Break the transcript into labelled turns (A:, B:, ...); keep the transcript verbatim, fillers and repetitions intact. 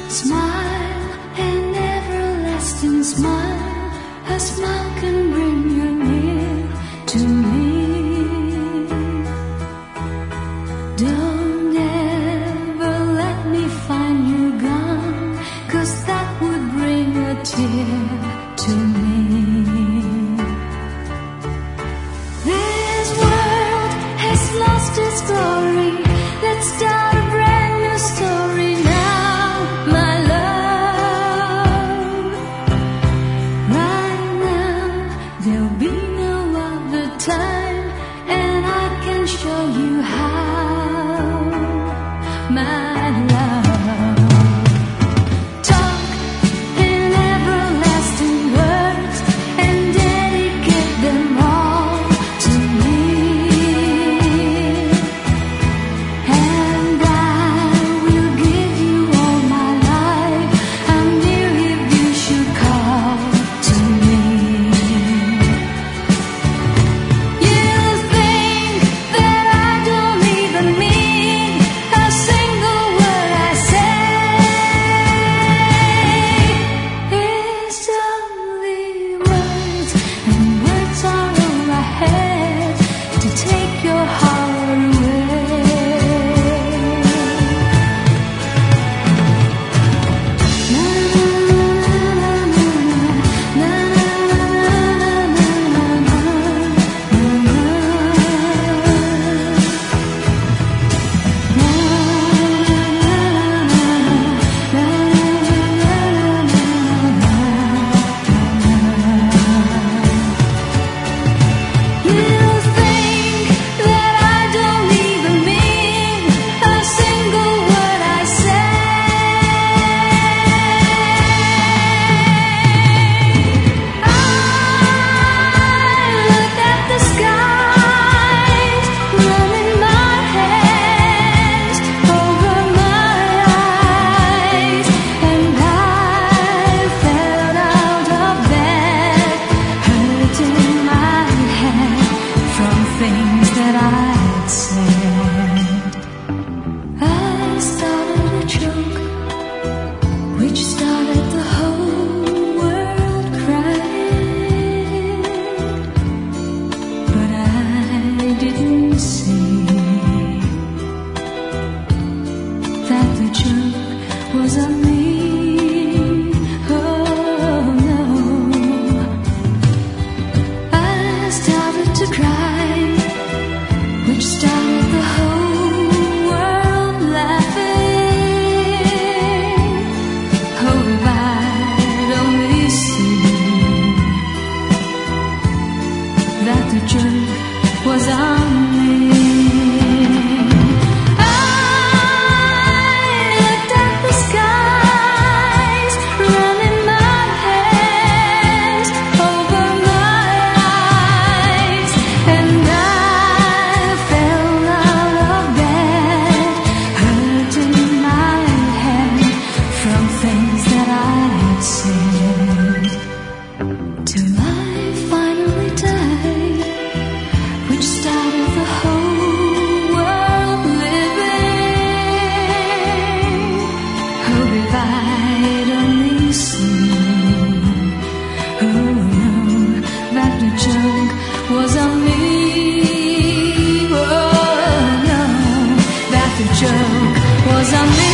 A: Smile, an everlasting smile. A smile can bring you near to me. Don't ever let me find you gone, 'cause that would bring a tear to me. This world has lost its glory. Let's start a brand new story now, my love. Right now, there'll be no other time, and I can show you how, my love. Talk in everlasting words and dedicate them all to me. And I will give you all my life. I'm near if you should call to me. You think that I don't even mean a single word I say. It's only words, and words are all I had to take your heart away. Na na na na na You think that I don't even mean a single word I say. I look at the skies, running my hands over my eyes, and I fell out of bed, hurting my head from things that I'd said. I started a joke which started the whole world crying, but I didn't see that the joke was on me. Oh no, I started to cry, which started the whole world laughing. Oh, if I'd only seen that the joke was on me. I looked at the skies, running my hands over my eyes, and I fell out of bed, hurting my head from things that I'd said, till I finally died, which started the whole world living. Oh, if I'd only seen, oh no, that the joke was on me. Oh no, that the joke was on me.